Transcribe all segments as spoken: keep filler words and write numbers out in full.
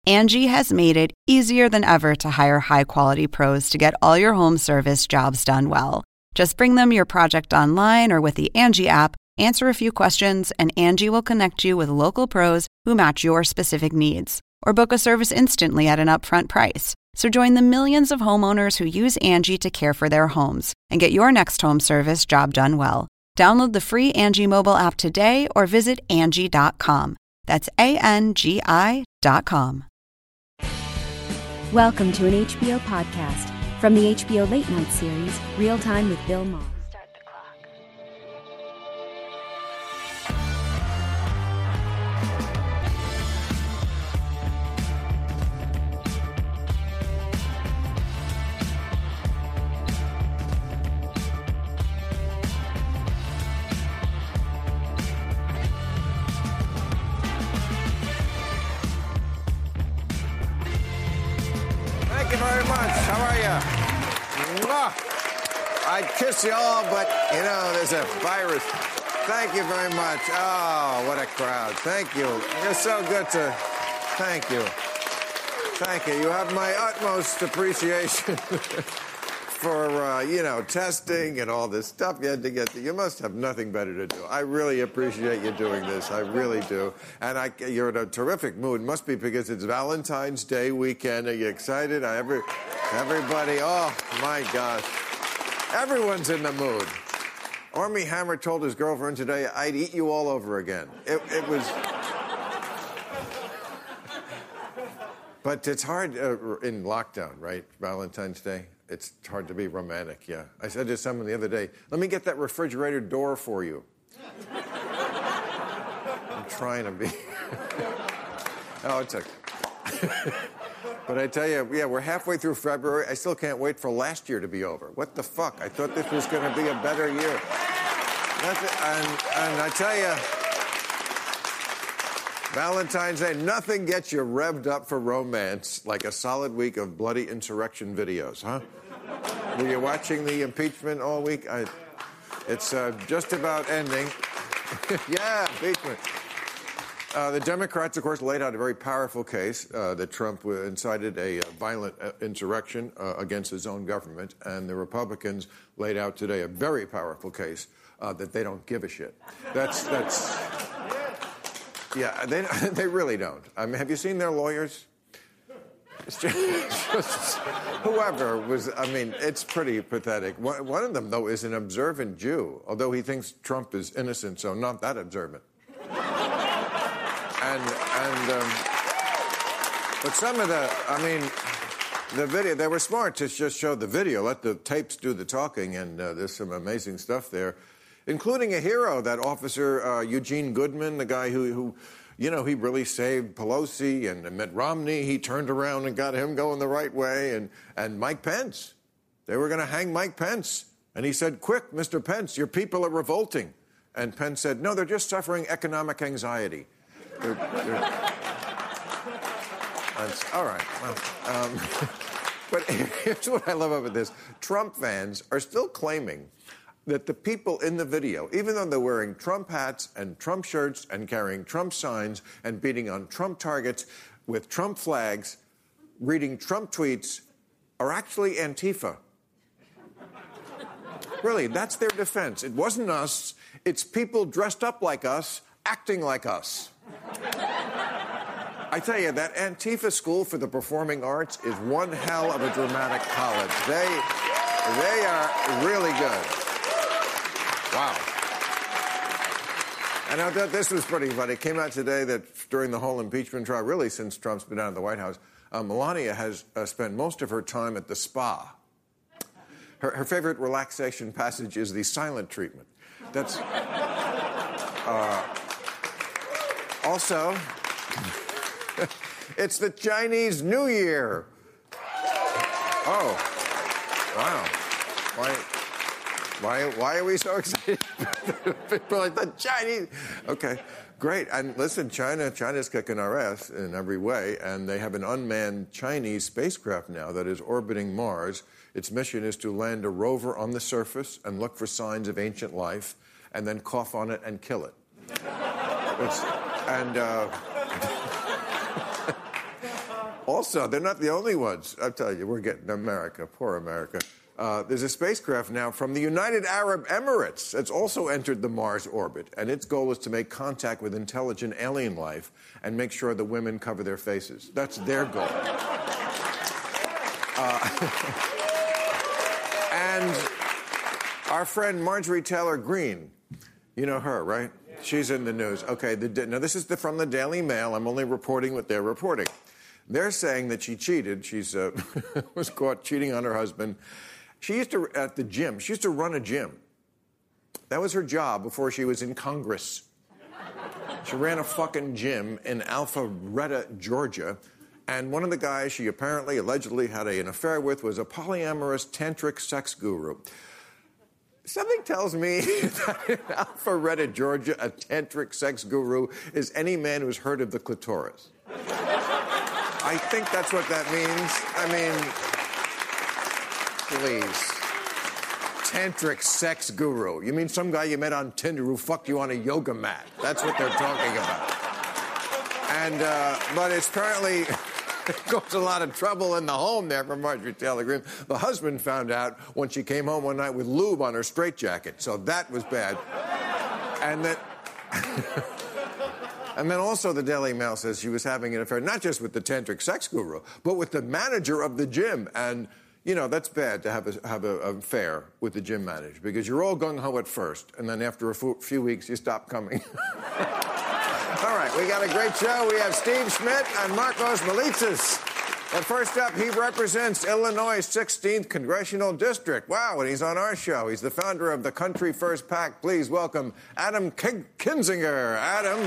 Angie has made it easier than ever to hire high-quality pros to get all your home service jobs done well. Just bring them your project online or with the Angie app, answer a few questions, and Angie will connect you with local pros who match your specific needs. Or book a service instantly at an upfront price. So join the millions of homeowners who use Angie to care for their homes and get your next home service job done well. Download the free Angie mobile app today or visit Angie dot com. That's A N G I dot com. Welcome to an H B O podcast from the H B O Late Night series, Real Time with Bill Maher. Start the clock. Thank you very much. How are you? Mwah. I'd kiss you all, but, you know, there's a virus. Thank you very much. Oh, what a crowd. Thank you. You're so good to... Thank you. Thank you. You have my utmost appreciation for, uh, you know, testing and all this stuff you had to get to. You must have nothing better to do. I really appreciate you doing this. I really do. And I, you're in a terrific mood. Must be because it's Valentine's Day weekend. Are you excited? I, every, everybody, oh, my gosh. Everyone's in the mood. Armie Hammer told his girlfriend today, I'd eat you all over again. It, it was... But it's hard uh, in lockdown, right? Valentine's Day. It's hard to be romantic, yeah. I said to someone the other day, let me get that refrigerator door for you. I'm trying to be... oh, it's okay. But I tell you, yeah, we're halfway through February. I still can't wait for last year to be over. What the fuck? I thought this was going to be a better year. That's it. And, and I tell you, Valentine's Day, nothing gets you revved up for romance like a solid week of bloody insurrection videos, huh? Were you watching the impeachment all week? I, it's uh, just about ending. Yeah, impeachment. Uh, the Democrats, of course, laid out a very powerful case uh, that Trump incited a uh, violent uh, insurrection uh, against his own government, and the Republicans laid out today a very powerful case uh, that they don't give a shit. That's that's. Yeah, they they really don't. I mean, have you seen their lawyers? It's just, just, whoever was, I mean, it's pretty pathetic. One, one of them, though, is an observant Jew, although he thinks Trump is innocent, so not that observant. And, and um, but some of the, I mean, the video, they were smart to just show the video, let the tapes do the talking, and uh, there's some amazing stuff there, including a hero, that officer uh, Eugene Goodman, the guy who, who, you know, he really saved Pelosi and Mitt Romney. He turned around and got him going the right way. And, and Mike Pence, they were going to hang Mike Pence. And he said, quick, Mister Pence, your people are revolting. And Pence said, no, they're just suffering economic anxiety. They're, they're... All right. Well, um, but here's what I love about this. Trump fans are still claiming that the people in the video, even though they're wearing Trump hats and Trump shirts and carrying Trump signs and beating on Trump targets with Trump flags, reading Trump tweets, are actually Antifa. Really, that's their defense. It wasn't us. It's people dressed up like us, acting like us. I tell you, that Antifa School for the Performing Arts is one hell of a dramatic college. They, they are really good. Wow. And I thought this was pretty funny. It came out today that during the whole impeachment trial, really since Trump's been out of the White House, uh, Melania has uh, spent most of her time at the spa. Her, her favorite relaxation passage is the silent treatment. That's... Uh, also, it's the Chinese New Year. Oh, wow. Why... Why, why are we so excited? People like the Chinese. Okay, great. And listen, China, China's kicking our ass in every way, and they have an unmanned Chinese spacecraft now that is orbiting Mars. Its mission is to land a rover on the surface and look for signs of ancient life, and then cough on it and kill it. It's, and uh, Also, they're not the only ones. I'll tell you, we're getting America, poor America. Uh, there's a spacecraft now from the United Arab Emirates that's also entered the Mars orbit, and its goal is to make contact with intelligent alien life and make sure the women cover their faces. That's their goal. Uh, and our friend Marjorie Taylor Greene, you know her, right? Yeah. She's in the news. Okay, the, now this is the, from the Daily Mail. I'm only reporting what they're reporting. They're saying that she cheated. She's uh, was caught cheating on her husband. She used to, at the gym, she used to run a gym. That was her job before she was in Congress. She ran a fucking gym in Alpharetta, Georgia, and one of the guys she apparently, allegedly had a, an affair with was a polyamorous tantric sex guru. Something tells me that in Alpharetta, Georgia, a tantric sex guru is any man who's heard of the clitoris. I think that's what that means. I mean... Please. Tantric sex guru. You mean some guy you met on Tinder who fucked you on a yoga mat? That's what they're talking about. And, uh, but it's apparently it caused a lot of trouble in the home there for Marjorie Taylor Greene. The husband found out when she came home one night with lube on her straitjacket, so that was bad. And then... And then also the Daily Mail says she was having an affair, not just with the tantric sex guru, but with the manager of the gym. And... You know, that's bad to have a, have a, a affair with the gym manager because you're all gung-ho at first, and then after a f- few weeks, you stop coming. All right, we got a great show. We have Steve Schmidt and Markos Moulitsas. And first up, he represents Illinois' sixteenth Congressional District. Wow, and he's on our show. He's the founder of the Country First PAC. Please welcome Adam K- Kinzinger. Adam.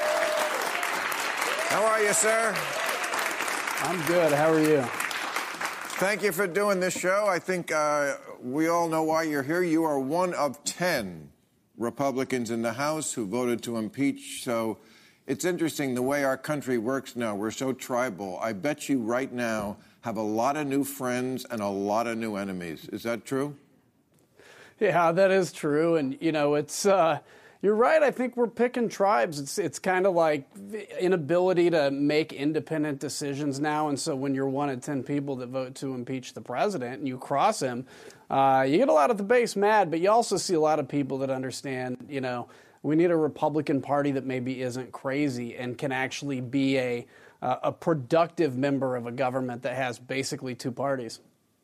How are you, sir? I'm good. How are you? Thank you for doing this show. I think uh, we all know why you're here. You are one of ten Republicans in the House who voted to impeach. So it's interesting the way our country works now. We're so tribal. I bet you right now have a lot of new friends and a lot of new enemies. Is that true? Yeah, that is true. And, you know, it's... Uh... You're right. I think we're picking tribes. It's it's kind of like inability to make independent decisions now. And so when you're one of ten people that vote to impeach the president and you cross him, uh, you get a lot of the base mad. But you also see a lot of people that understand, you know, we need a Republican Party that maybe isn't crazy and can actually be a uh, a productive member of a government that has basically two parties.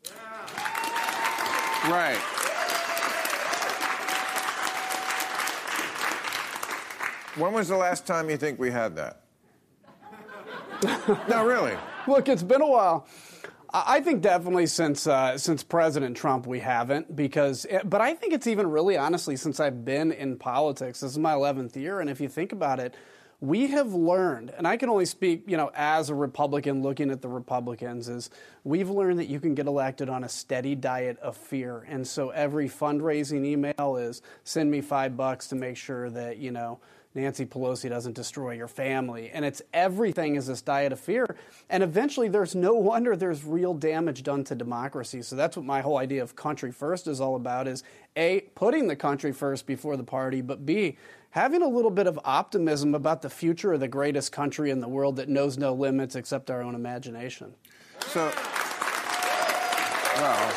Right. When was the last time you think we had that? No, really. Look, it's been a while. I think definitely since uh, since President Trump we haven't, because, but I think it's even really honestly since I've been in politics. This is my eleventh year, and if you think about it, we have learned, and I can only speak, you know, as a Republican looking at the Republicans, is we've learned that you can get elected on a steady diet of fear. And so every fundraising email is send me five bucks to make sure that, you know, Nancy Pelosi doesn't destroy your family. And it's everything is this diet of fear. And eventually there's no wonder there's real damage done to democracy. So that's what my whole idea of country first is all about, is A, putting the country first before the party, but B, having a little bit of optimism about the future of the greatest country in the world that knows no limits except our own imagination. So, well,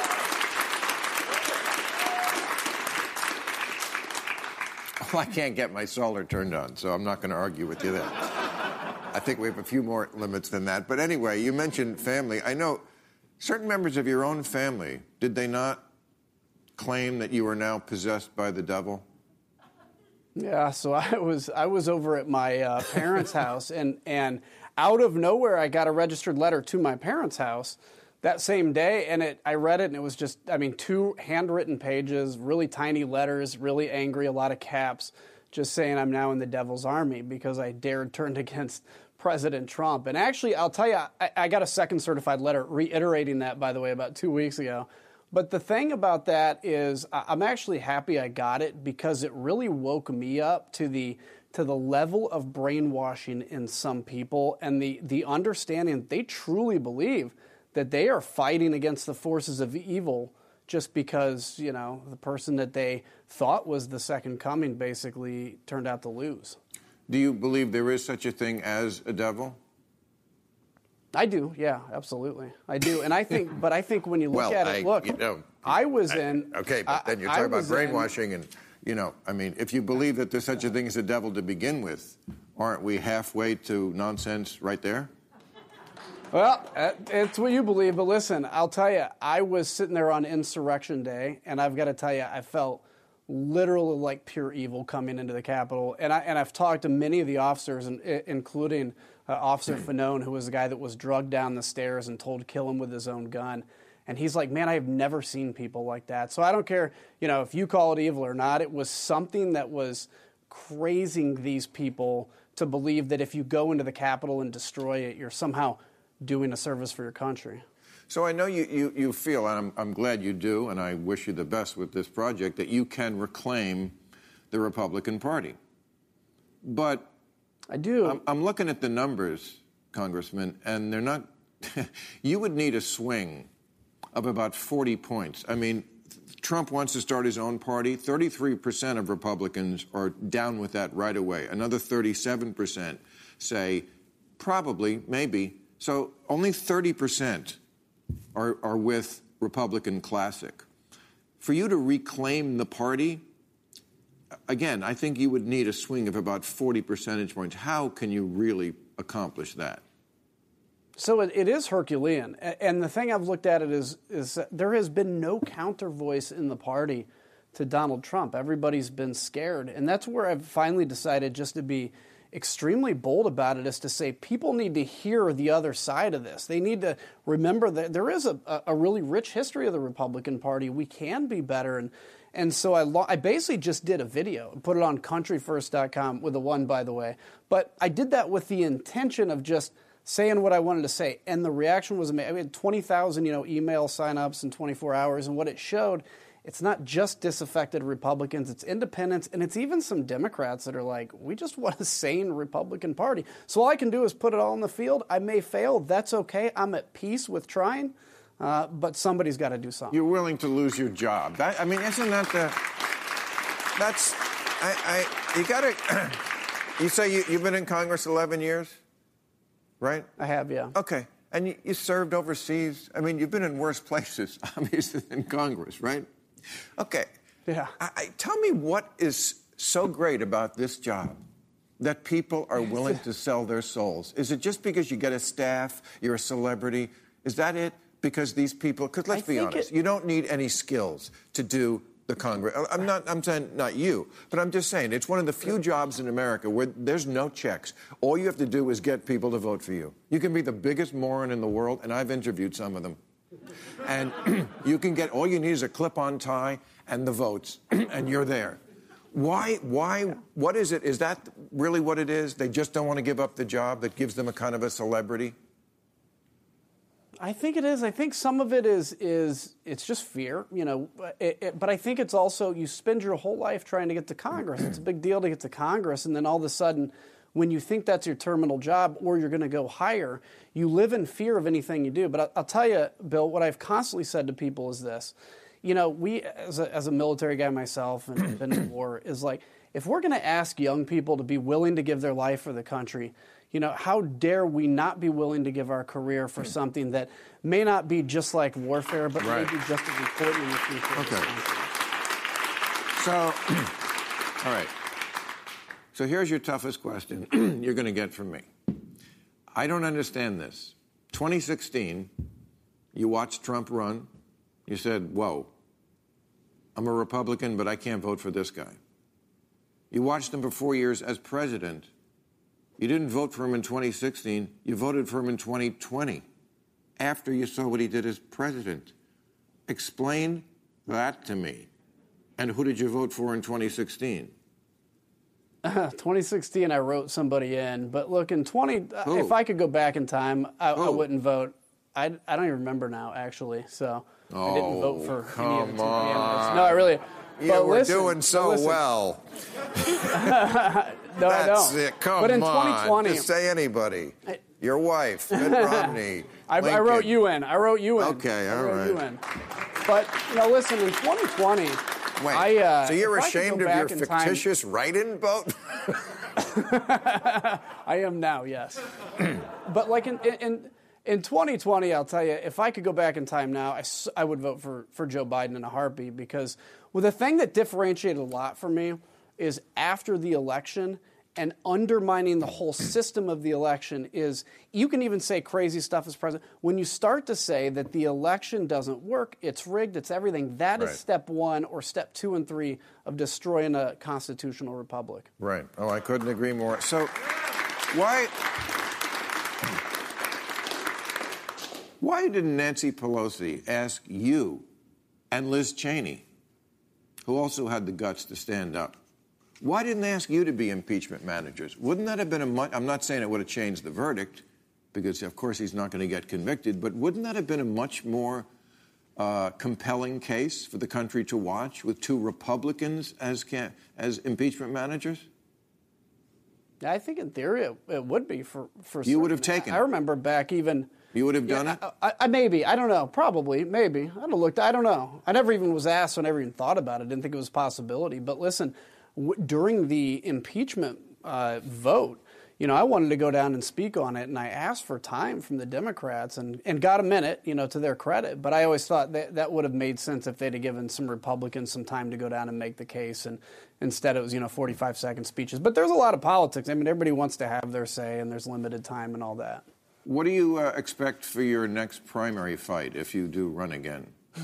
well, I can't get my solar turned on, so I'm not going to argue with you there. I think we have a few more limits than that. But anyway, you mentioned family. I know certain members of your own family, did they not claim that you are now possessed by the devil? Yeah, so I was I was over at my uh, parents' house, and, and out of nowhere, I got a registered letter to my parents' house that same day, and it I read it, and it was just, I mean, two handwritten pages, really tiny letters, really angry, a lot of caps, just saying I'm now in the devil's army because I dared turn against President Trump. And actually, I'll tell you, I, I got a second certified letter reiterating that, by the way, about two weeks ago. But the thing about that is I'm actually happy I got it because it really woke me up to the to the level of brainwashing in some people and the, the understanding they truly believe that they are fighting against the forces of evil just because, you know, the person that they thought was the second coming basically turned out to lose. Do you believe there is such a thing as a devil? I do, yeah, absolutely. I do. And I think, but I think when you look well, at I, it, look, you know, I was I, in. Okay, but then you're I, talking I about brainwashing in, and, you know, I mean, if you believe that there's such a thing as a devil to begin with, aren't we halfway to nonsense right there? Well, it's what you believe, but listen, I'll tell you, I was sitting there on Insurrection Day, and I've got to tell you, I felt literally like pure evil coming into the Capitol. And, I, and I've talked to many of the officers, including uh, Officer Fanone, who was the guy that was drugged down the stairs and told to kill him with his own gun. And he's like, man, I have never seen people like that. So I don't care, you know, if you call it evil or not. It was something that was crazing these people to believe that if you go into the Capitol and destroy it, you're somehow doing a service for your country. So I know you, you, you feel, and I'm, I'm glad you do, and I wish you the best with this project, that you can reclaim the Republican Party. But I do. I'm, I'm looking at the numbers, Congressman, and they're not... You would need a swing of about forty points. I mean, Trump wants to start his own party. thirty-three percent of Republicans are down with that right away. Another thirty-seven percent say probably, maybe. So only thirty percent are, are with Republican Classic. For you to reclaim the party, again, I think you would need a swing of about forty percentage points. How can you really accomplish that? So it, it is Herculean. And the thing I've looked at it is, is there has been no counter voice in the party to Donald Trump. Everybody's been scared. And that's where I've finally decided just to be extremely bold about it, is to say people need to hear the other side of this. They need to remember that there is a, a really rich history of the Republican Party. We can be better. And and so I, lo- I basically just did a video and put it on country first dot com with a one, by the way. But I did that with the intention of just saying what I wanted to say. And the reaction was amazing. I had twenty thousand, you know, email signups in twenty-four hours. And what it showed, it's not just disaffected Republicans, it's independents, and it's even some Democrats that are like, we just want a sane Republican Party. So all I can do is put it all in the field. I may fail. That's okay. I'm at peace with trying, uh, but somebody's got to do something. You're willing to lose your job. That, I mean, isn't that the... That's... I... I you got to... You say you, you've been in Congress eleven years, right? I have, yeah. Okay. And you, you served overseas. I mean, you've been in worse places, obviously, than Congress, right? Okay. Yeah. I, I, tell me what is so great about this job that people are willing to sell their souls. Is it just because you get a staff, you're a celebrity? Is that it? Because these people, because let's I be honest, it, you don't need any skills to do the Congress. I'm not, I'm saying not you, but I'm just saying it's one of the few jobs in America where there's no checks. All you have to do is get people to vote for you. You can be the biggest moron in the world, and I've interviewed some of them. And you can get, all you need is a clip-on tie and the votes, and you're there. Why, why, what is it? Is that really what it is? They just don't want to give up the job that gives them a kind of a celebrity? I think it is. I think some of it is, is it's just fear, you know, it, it, but I think it's also, you spend your whole life trying to get to Congress. It's a big deal to get to Congress, and then all of a sudden, when you think that's your terminal job or you're going to go higher, you live in fear of anything you do. But I, I'll tell you, Bill, what I've constantly said to people is this. You know, we, as a, as a military guy myself and been in war, is like, if we're going to ask young people to be willing to give their life for the country, you know, how dare we not be willing to give our career for something that may not be just like warfare, but right. may be just as important in the future. Okay. So, all right. So here's your toughest question you're going to get from me. I don't understand this. twenty sixteen, you watched Trump run. You said, whoa, I'm a Republican, but I can't vote for this guy. You watched him for four years as president. You didn't vote for him in twenty sixteen. You voted for him in twenty twenty, after you saw what he did as president. Explain that to me. And who did you vote for in twenty sixteen? Uh, twenty sixteen, I wrote somebody in. But look, in twenty, uh, if I could go back in time, I, I wouldn't vote. I, I don't even remember now, actually. So oh, I didn't vote for come any of the two on. candidates. No, I really. You but were listen, doing so listen. well. No, That's I don't. it. Come but in on. twenty twenty, Just say anybody. Your wife, Mitt Romney. I, I wrote you in. I wrote you in. Okay, all I wrote right. you in. But, you know, listen, in twenty twenty, Wait, I, uh, so you're if I could ashamed go of your back in time- fictitious write-in vote? I am now, yes. But like in, in in twenty twenty, I'll tell you, if I could go back in time now, I, I would vote for, for Joe Biden in a heartbeat because well, the thing that differentiated a lot for me is after the election and undermining the whole system of the election is you can even say crazy stuff as president. When you start to say that the election doesn't work, it's rigged, it's everything, that right. is step one or step two and three of destroying a constitutional republic. Right. Oh, I couldn't agree more. So why... Why didn't Nancy Pelosi ask you and Liz Cheney, who also had the guts to stand up, why didn't they ask you to be impeachment managers? Wouldn't that have been a much, I'm not saying it would have changed the verdict, because of course he's not going to get convicted, but wouldn't that have been a much more uh, compelling case for the country to watch with two Republicans as can, as impeachment managers? I think in theory it, it would be for, for You certain. would have taken I, it. I remember back even... You would have done yeah, it? I, I, maybe. I don't know. Probably. Maybe. I'd have looked. I don't know. I never even was asked. So I never even thought about it. Didn't think it was a possibility. But listen, w- during the impeachment uh, vote, you know, I wanted to go down and speak on it, and I asked for time from the Democrats and, and got a minute, you know, to their credit. But I always thought that that would have made sense if they'd have given some Republicans some time to go down and make the case. And instead it was, you know, forty-five second speeches. But there's a lot of politics. I mean, everybody wants to have their say, and there's limited time and all that. What do you uh, expect for your next primary fight if you do run again?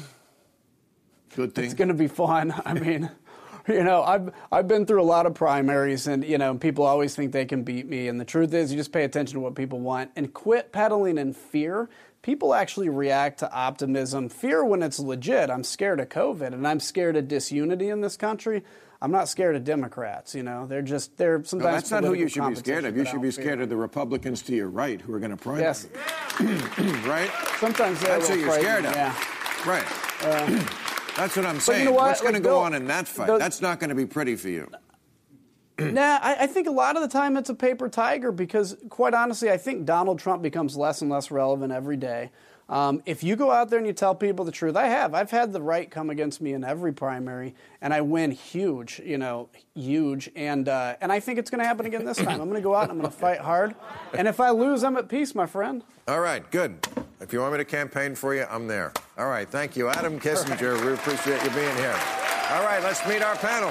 Good thing? It's going to be fun. I mean, you know, I've I've been through a lot of primaries, and, you know, people always think they can beat me. And the truth is you just pay attention to what people want and quit peddling in fear. People actually react to optimism. Fear when it's legit. I'm scared of COVID, and I'm scared of disunity in this country. I'm not scared of Democrats, you know. They're just, they're sometimes... No, that's not who you should be scared of. You should be scared fear. of the Republicans to your right who are going to primary. Yes. Right? Sometimes they're That's who you're scared of. Yeah. Right. Uh, that's what I'm saying. you know what? What's going to Like, go Bill, on in that fight? the, That's not going to be pretty for you. Nah, I, I think a lot of the time it's a paper tiger because, quite honestly, I think Donald Trump becomes less and less relevant every day. Um, if you go out there and you tell people the truth, I have. I've had the right come against me in every primary, and I win huge, you know, huge. And uh, and I think it's going to happen again this time. I'm going to go out and I'm going to fight hard. And if I lose, I'm at peace, my friend. All right, good. If you want me to campaign for you, I'm there. All right, thank you. Adam Kissinger, we appreciate you being here. All right, let's meet our panel.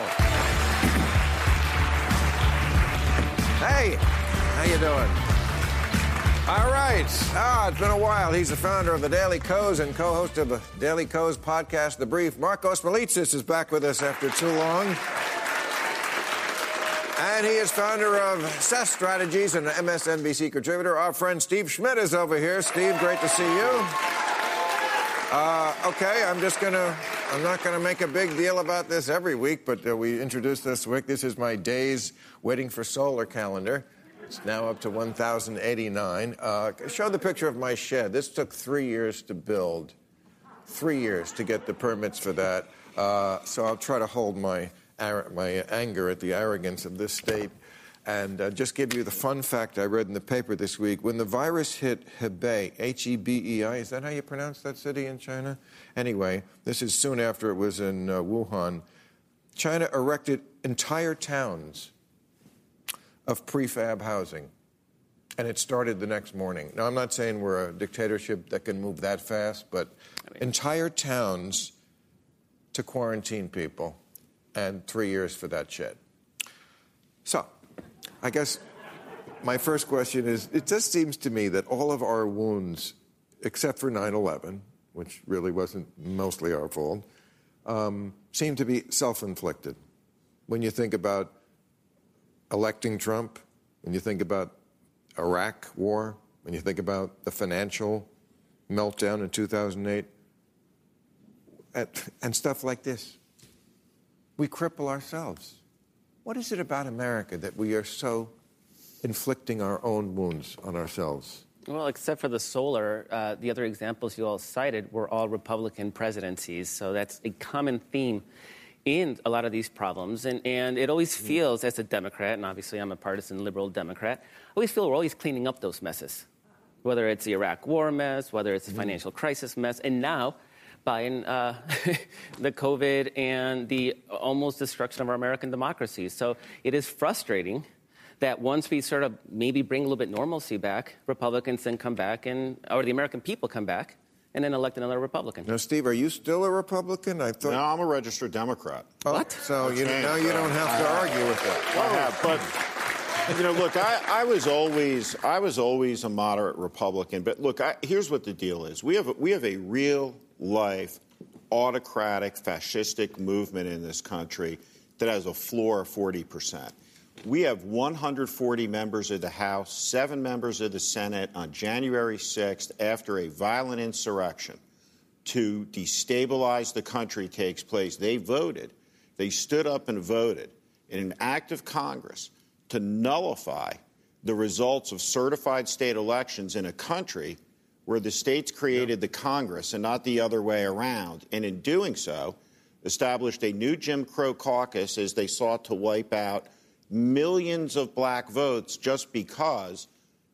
Hey, how you doing? All right. Ah, it's been a while. He's the founder of the Daily Kos and co-host of the Daily Kos podcast, The Brief. Markos Moulitsas is back with us after too long. And he is founder of S E S Strategies and an M S N B C contributor. Our friend Steve Schmidt is over here. Steve, great to see you. Uh, okay, I'm just going to, I'm not going to make a big deal about this every week, but uh, we introduced this week. This is my days waiting for solar calendar. It's now up to one thousand eighty-nine. Uh, show the picture of my shed. This took three years to build. Three years to get the permits for that. Uh, so I'll try to hold my my anger at the arrogance of this state and uh, just give you the fun fact I read in the paper this week. When the virus hit Hebei, H E B E I, is that how you pronounce that city in China? Anyway, this is soon after it was in uh, Wuhan. China erected entire towns of prefab housing, and it started the next morning. Now, I'm not saying we're a dictatorship that can move that fast, but I mean, entire towns to quarantine people, and three years for that shed. So, I guess my first question is, it just seems to me that all of our wounds, except for nine eleven, which really wasn't mostly our fault, um, seem to be self-inflicted. When you think about electing Trump, when you think about Iraq war, when you think about the financial meltdown in two thousand eight, and stuff like this, we cripple ourselves. What is it about America that we are so inflicting our own wounds on ourselves? Well, except for the solar, uh, the other examples you all cited were all Republican presidencies, so that's a common theme in a lot of these problems. And, and it always feels, as a Democrat, and obviously I'm a partisan liberal Democrat, I always feel we're always cleaning up those messes, whether it's the Iraq war mess, whether it's the financial crisis mess, and now Biden, uh, the COVID and the almost destruction of our American democracy. So it is frustrating that once we sort of maybe bring a little bit normalcy back, Republicans then come back and, or the American people come back and then elect another Republican. Now, Steve, are you still a Republican? I thought. No, I'm a registered Democrat. Oh, What? So you now you don't have to argue with that. I have, but you know, look, I, I was always I was always a moderate Republican. But look, I, here's what the deal is: we have we have a real life autocratic, fascistic movement in this country that has a floor of forty percent. We have one hundred forty members of the House, seven members of the Senate on January sixth after a violent insurrection to destabilize the country takes place. They voted. They stood up and voted in an act of Congress to nullify the results of certified state elections in a country where the states created the Congress and not the other way around. And in doing so, established a new Jim Crow caucus as they sought to wipe out millions of black votes just because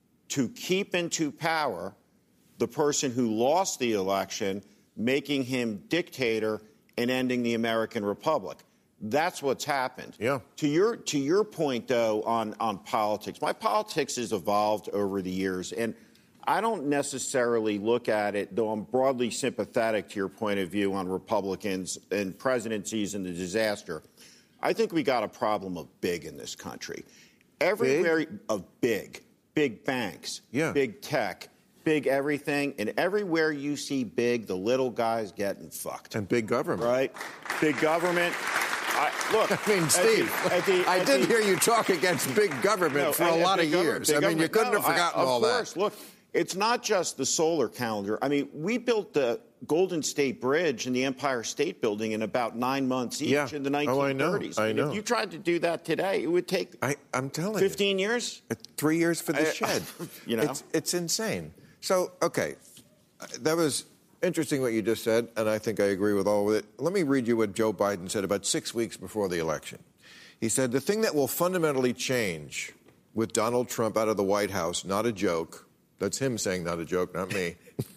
to keep into power the person who lost the election, making him dictator and ending the American Republic. That's what's happened. Yeah. To your to your point, though, on, on politics, my politics has evolved over the years, and I don't necessarily look at it, though I'm broadly sympathetic to your point of view on Republicans and presidencies and the disaster. I think we got a problem of big in this country. Everywhere of big, big banks, yeah. big tech, big everything, and everywhere you see big, the little guy's getting fucked. And big government. Right? Big government. I, look, I mean, Steve, at the, at the, I at did the, hear you talk against big government no, for at, a lot of years. I mean, you couldn't no, have forgotten I, all of course. that. Look, it's not just the solar calendar. I mean, we built the Golden State Bridge and the Empire State Building in about nine months each Yeah. in the nineteen thirties. Oh, I know. I and know. if you tried to do that today, it would take I, I'm telling fifteen you. years. Three years for the I- shed. you know? It's, it's insane. So, okay, that was interesting what you just said, and I think I agree with all of it. Let me read you what Joe Biden said about six weeks before the election. He said, the thing that will fundamentally change with Donald Trump out of the White House, not a joke, that's him saying not a joke, not me,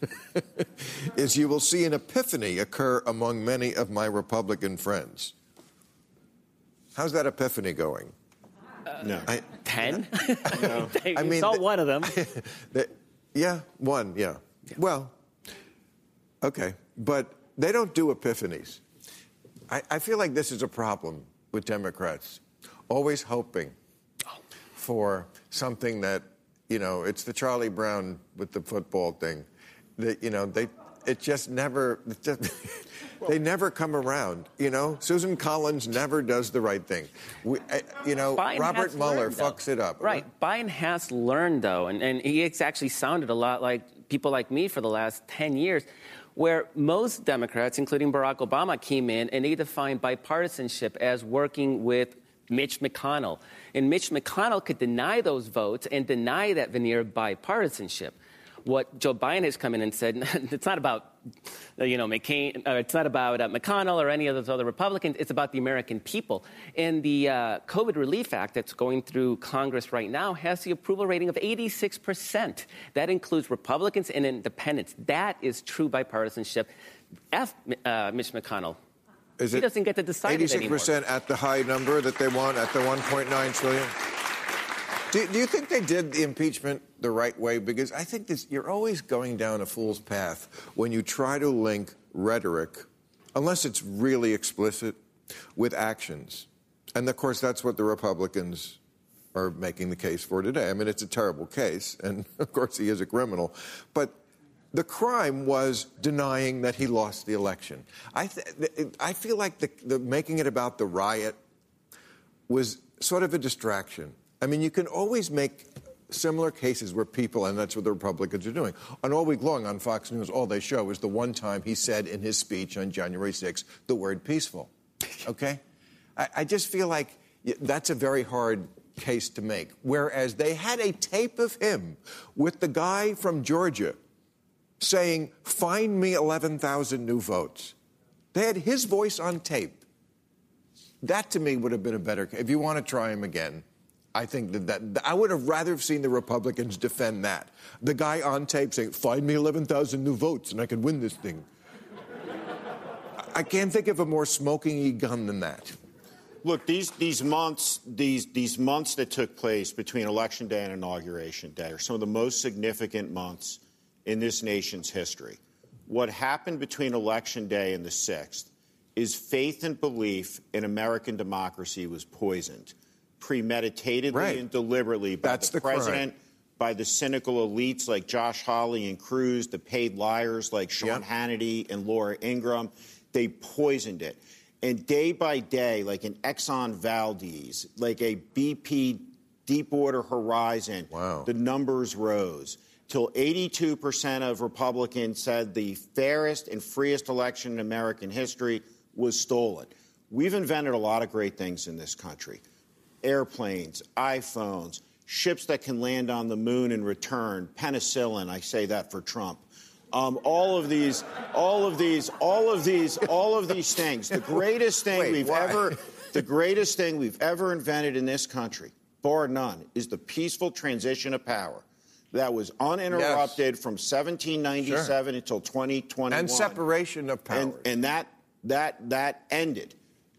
is you will see an epiphany occur among many of my Republican friends. How's that epiphany going? Uh, No. I, Ten? No. you I mean, saw the- one of them. the, yeah, one, yeah. Well, okay, but they don't do epiphanies. I, I feel like this is a problem with Democrats, always hoping for something that, you know, it's the Charlie Brown with the football thing. That, you know, they, it just never, it just, they never come around, you know? Susan Collins never does the right thing. We, uh, you know, Biden Robert has Mueller learned, though. fucks it up. Right. Biden has learned, though, and, and he's actually sounded a lot like people like me for the last ten years, where most Democrats, including Barack Obama, came in and they defined bipartisanship as working with Mitch McConnell. And Mitch McConnell could deny those votes and deny that veneer of bipartisanship. What Joe Biden has come in and said, it's not about, you know, McCain, uh, it's not about uh, McConnell or any of those other Republicans. It's about the American people. And the uh, COVID Relief Act that's going through Congress right now has the approval rating of eighty-six percent. That includes Republicans and independents. That is true bipartisanship. F. Uh, Mitch McConnell. Is he it doesn't get to decide it anymore. eighty-six percent at the high number that they want, at the one point nine trillion? Do, do you think they did the impeachment the right way? Because I think this, you're always going down a fool's path when you try to link rhetoric, unless it's really explicit, with actions. And, of course, that's what the Republicans are making the case for today. I mean, it's a terrible case, and, of course, he is a criminal. But the crime was denying that he lost the election. I, th- I feel like the, the making it about the riot was sort of a distraction. I mean, you can always make similar cases where people, and that's what the Republicans are doing. And all week long on Fox News, all they show is the one time he said in his speech on January sixth the word peaceful. Okay? I, I just feel like that's a very hard case to make. Whereas they had a tape of him with the guy from Georgia saying, find me eleven thousand new votes. They had his voice on tape. That, to me, would have been a better case. If you want to try him again, I think that, that I would have rather seen the Republicans defend that. The guy on tape saying, find me eleven thousand new votes and I could win this thing. I can't think of a more smoking gun than that. Look, these these months, these these months that took place between Election Day and Inauguration Day are some of the most significant months in this nation's history. What happened between Election Day and the sixth is faith and belief in American democracy was poisoned, premeditatedly right. and deliberately by That's the, the president, crime. by the cynical elites like Josh Hawley and Cruz, the paid liars like Sean yep. Hannity and Laura Ingraham. They poisoned it. And day by day, like an Exxon Valdez, like a B P Deepwater Horizon, wow. the numbers rose till eighty-two percent of Republicans said the fairest and freest election in American history was stolen. We've invented a lot of great things in this country. Airplanes, iPhones, ships that can land on the moon and return, penicillin, I say that for Trump. Um, all of these, all of these, all of these, all of these things. The greatest thing Wait, we've why? ever, the greatest thing we've ever invented in this country, bar none, is the peaceful transition of power that was uninterrupted yes. from seventeen ninety-seven sure. until twenty twenty-one. And separation of powers. And, and that that that ended.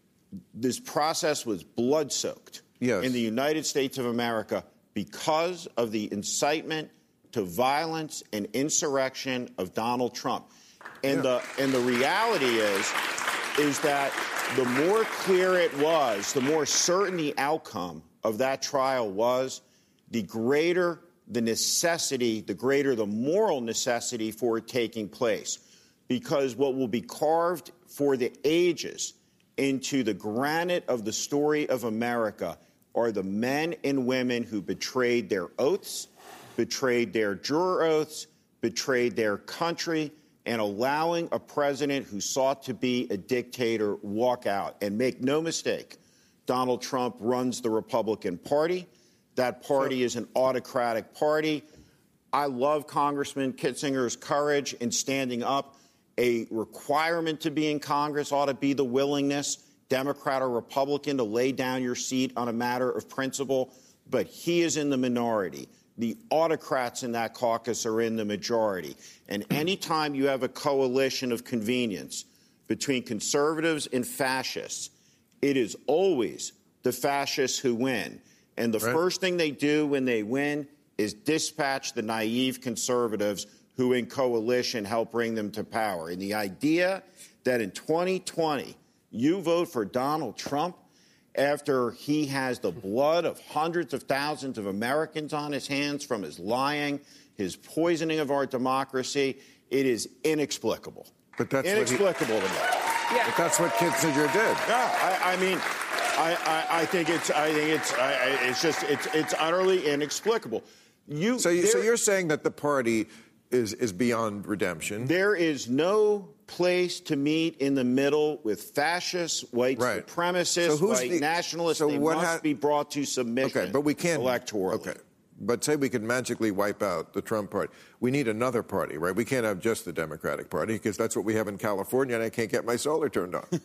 This process was blood-soaked yes. in the United States of America because of the incitement to violence and insurrection of Donald Trump. And yeah. the and the reality is, is that the more clear it was, the more certain the outcome of that trial was, the greater the necessity, the greater the moral necessity for it taking place. Because what will be carved for the ages into the granite of the story of America are the men and women who betrayed their oaths, betrayed their juror oaths, betrayed their country, and allowing a president who sought to be a dictator walk out. And make no mistake, Donald Trump runs the Republican Party. That party is an autocratic party. I love Congressman Kitzinger's courage in standing up. A requirement to be in Congress ought to be the willingness, Democrat or Republican, to lay down your seat on a matter of principle. But he is in the minority. The autocrats in that caucus are in the majority. And anytime you have a coalition of convenience between conservatives and fascists, it is always the fascists who win. And the right. first thing they do when they win is dispatch the naive conservatives who in coalition help bring them to power. And the idea that in twenty twenty you vote for Donald Trump after he has the blood of hundreds of thousands of Americans on his hands from his lying, his poisoning of our democracy, it is inexplicable. But that's inexplicable what he, to me. Yeah. But that's what Kitzinger did. Yeah, I, I mean, I, I, I think it's, I think it's, I, I, it's just, it's, it's utterly inexplicable. You, so, you, there, so you're saying that the party is is beyond redemption? There is no place to meet in the middle with fascists, white right. supremacists, so white the, nationalists. So they what must ha- be brought to submission. Okay, but we can't electorally. Okay, but say we could magically wipe out the Trump party. We need another party, right? We can't have just the Democratic Party because that's what we have in California, and I can't get my solar turned on.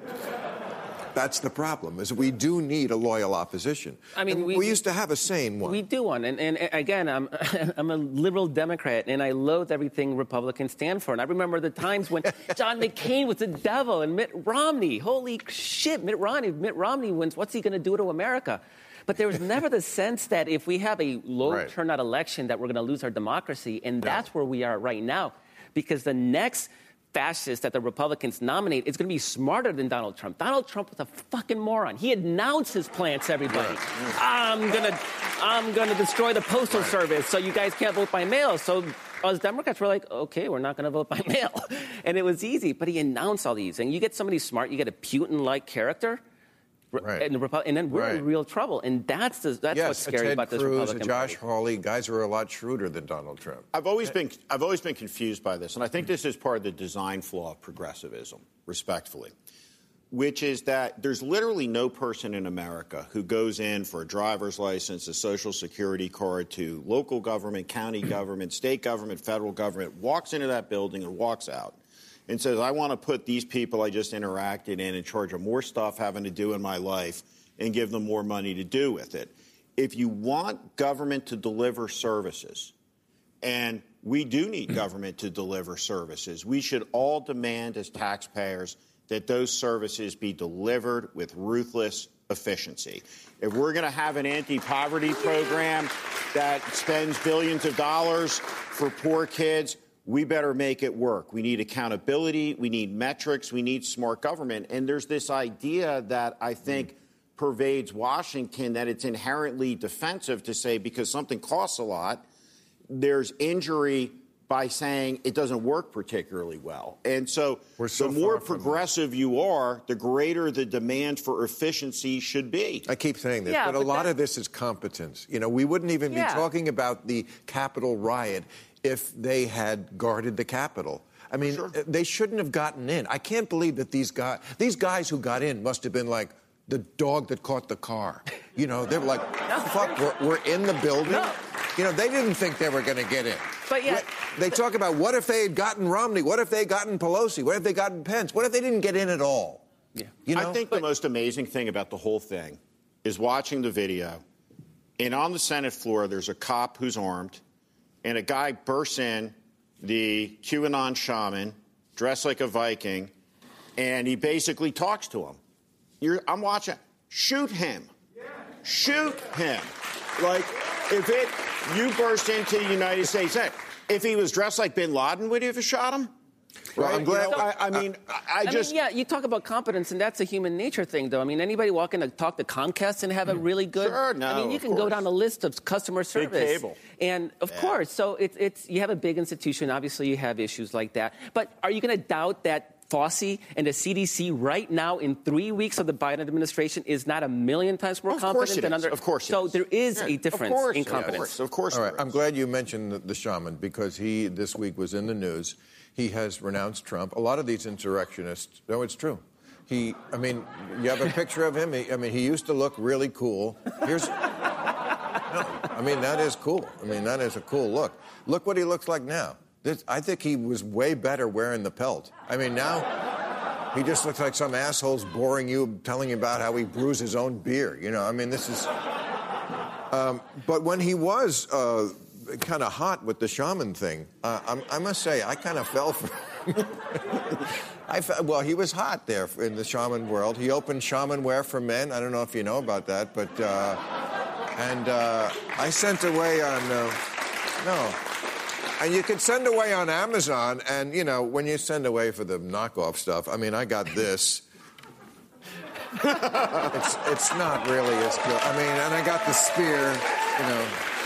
That's the problem, is we do need a loyal opposition. I mean, we, we, we used to have a sane one. We do one. And, and again, I'm, I'm a liberal Democrat, and I loathe everything Republicans stand for. And I remember the times when John McCain was the devil and Mitt Romney. Holy shit, Mitt Romney, Mitt Romney wins. What's he going to do to America? But there was never the sense that if we have a low right. turnout election that we're going to lose our democracy. And no. that's where we are right now. Because the next fascist that the Republicans nominate is going to be smarter than Donald Trump. Donald Trump was a fucking moron. He announced his plan to everybody. Right. I'm gonna, I'm gonna destroy the postal right. service, so you guys can't vote by mail. So us Democrats were like, okay, we're not gonna vote by mail, and it was easy. But he announced all these, and you get somebody smart, you get a Putin-like character. Right. And, the Repu- and then we're right. in real trouble. And that's the, that's yes, what's scary Ted about this Cruz, Republican Josh Party. Hawley, guys who are a lot shrewder than Donald Trump. I've always been I've always been confused by this, and I think this is part of the design flaw of progressivism, respectfully, which is that there's literally no person in America who goes in for a driver's license, a social security card to local government, county government, state government, federal government, walks into that building and walks out and says, I want to put these people I just interacted in in charge of more stuff having to do in my life and give them more money to do with it. If you want government to deliver services, and we do need government to deliver services, we should all demand as taxpayers that those services be delivered with ruthless efficiency. If we're going to have an anti-poverty program that spends billions of dollars for poor kids, we better make it work. We need accountability. We need metrics. We need smart government. And there's this idea that I think pervades Washington that it's inherently defensive to say because something costs a lot, there's injury by saying it doesn't work particularly well. And so, so the more progressive you are, the greater the demand for efficiency should be. I keep saying this, yeah, but, but a lot that... of this is competence. You know, we wouldn't even yeah. be talking about the Capitol riot if they had guarded the Capitol. I mean, sure. they shouldn't have gotten in. I can't believe that these guys, these guys who got in must have been like the dog that caught the car. You know, they were like, no. fuck, we're, we're in the building. No. You know, they didn't think they were going to get in. But yet, they talk about what if they had gotten Romney? What if they had gotten Pelosi? What if they gotten Pence? What if they didn't get in at all? Yeah. You know? I think but, the most amazing thing about the whole thing is watching the video, and on the Senate floor, there's a cop who's armed, and a guy bursts in, the QAnon shaman, dressed like a Viking, and he basically talks to him. You're, I'm watching. Shoot him. Yeah. Shoot him. Like, if it... You burst into the United States. If he was dressed like bin Laden, would he have shot him? Well, right? I'm glad. You know, I, I mean, I, I just. I mean, yeah, you talk about competence, and that's a human nature thing, though. I mean, anybody walk in to talk to Comcast and have a really good. Sure, no, I mean, you can course. go down a list of customer service. Big cable. And of yeah. course, so it's it's you have a big institution. Obviously, you have issues like that. But are you going to doubt that Fauci and the C D C right now in three weeks of the Biden administration is not a million times more of competent than under? Of course, it so is. there is yeah, a difference course, in competence. Of course, of course. All right, I'm glad you mentioned the, the shaman because he this week was in the news. He has renounced Trump. A lot of these insurrectionists. No, it's true. He, I mean, you have a picture of him. He, I mean, he used to look really cool. Here's. No, I mean that is cool. I mean that is a cool look. Look what he looks like now. This, I think he was way better wearing the pelt. I mean now. He just looks like some asshole's boring you, telling you about how he brews his own beer. You know, I mean, this is... Um, but when he was uh, kind of hot with the shaman thing, uh, I, I must say, I kind of fell for... I fe- well, he was hot there in the shaman world. He opened shaman wear for men. I don't know if you know about that, but... Uh, and uh, I sent away on... Uh, no... And you could send away on Amazon, and, you know, when you send away for the knockoff stuff, I mean, I got this. it's, it's not really as good. I mean, and I got the spear, you know.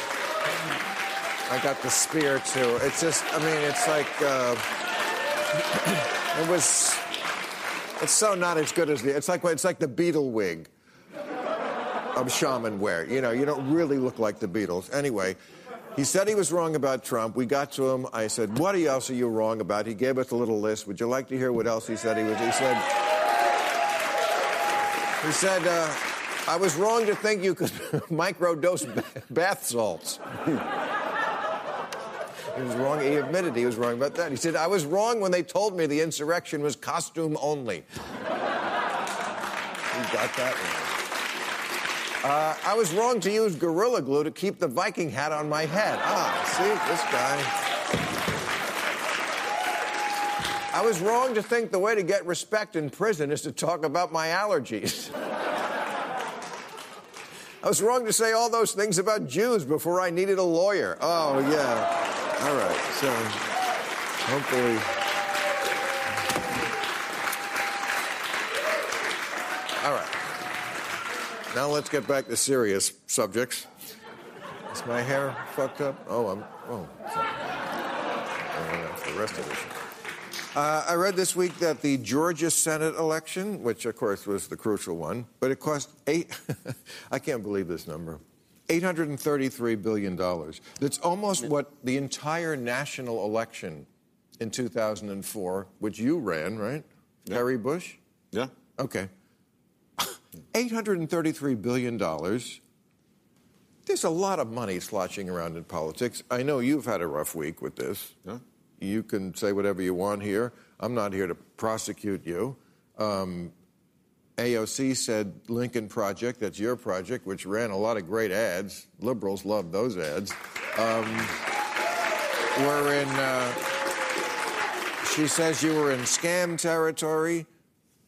I got the spear, too. It's just, I mean, it's like, uh, it was, it's so not as good as the, it's like, it's like the Beatle wig of shaman wear. You know, you don't really look like the Beatles. Anyway. He said he was wrong about Trump. We got to him. I said, what else are you wrong about? He gave us a little list. Would you like to hear what else he said he was? He said, he said, uh, I was wrong to think you could microdose bath salts. He was wrong. He admitted he was wrong about that. He said, I was wrong when they told me the insurrection was costume only. He got that one. Uh, I was wrong to use Gorilla Glue to keep the Viking hat on my head. Ah, see, this guy. I was wrong to think the way to get respect in prison is to talk about my allergies. I was wrong to say all those things about Jews before I needed a lawyer. Oh, yeah. All right, so hopefully... All right. Now let's get back to serious subjects. Is my hair fucked up? Oh, I'm... Oh, sorry. Oh, that's the rest of it. Uh, I read this week that the Georgia Senate election, which, of course, was the crucial one, but it cost eight... I can't believe this number. eight hundred thirty-three billion dollars. That's almost what the entire national election in two thousand four, which you ran, right? Yeah. Harry Bush? Yeah. Okay. eight hundred thirty-three billion dollars. There's a lot of money sloshing around in politics. I know you've had a rough week with this. Yeah. You can say whatever you want here. I'm not here to prosecute you. Um, A O C said Lincoln Project, that's your project, which ran a lot of great ads. Liberals love those ads. Um, we're in, uh, she says you were in scam territory.